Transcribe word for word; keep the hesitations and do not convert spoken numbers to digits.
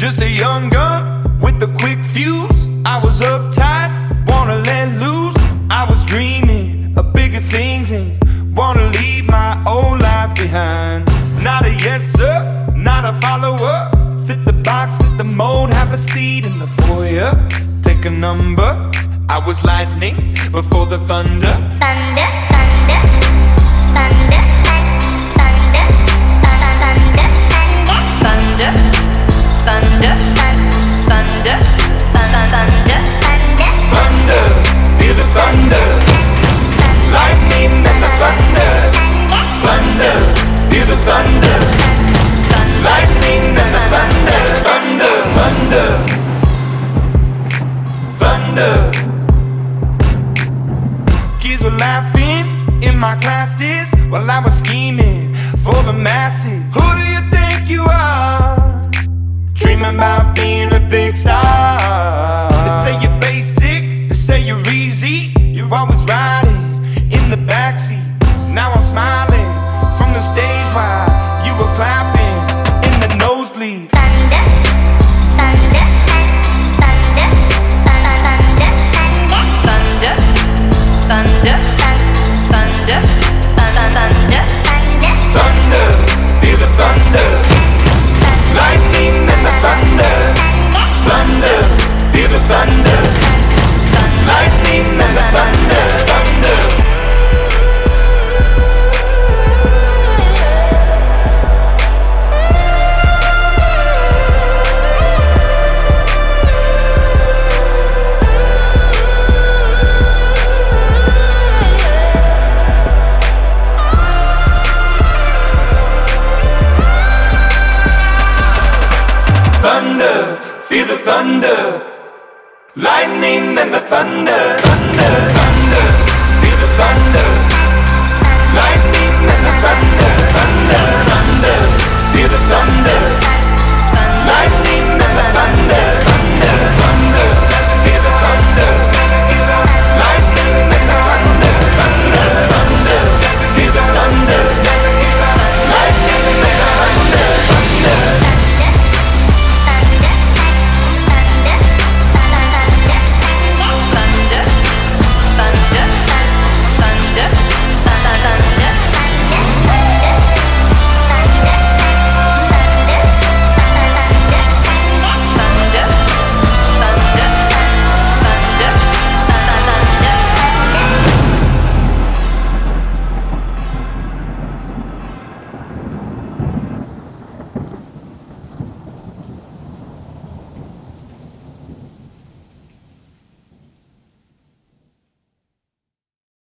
Just a young gun with a quick fuse. I was uptight, wanna let loose. I was dreaming of bigger things and wanna leave my old life behind. Not a yes sir, not a follower. Fit the box, fit the mold, have a seat in the foyer. Take a number. I was lightning before the thunder. Thunder, thunder, thunder, thunder, thunder, thunder, thunder, thunder, thunder, thunder, thunder, feel the thunder, lightning and the thunder, thunder, feel the thunder, lightning and the thunder, thunder, thunder, thunder. Kids were laughing in my classes while I was scheming for the masses. Who do you think you are? Dreaming about being a big star. They say you're basic, they say you're easy. You're always riding in the backseat. Now I'm smiling from the stage while you were clapping in the nosebleeds. thunder, thunder, thunder, thunder, thunder, thunder, thunder, thunder, thunder, Thunder, feel the thunder, lightning and the thunder, thunder, feel the thunder, lightning and the thunder, thunder. Thunder, feel the thunder, lightning and the thunder, thunder, thunder, feel the thunder, lightning and the thunder, thunder, thunder, feel the thunder.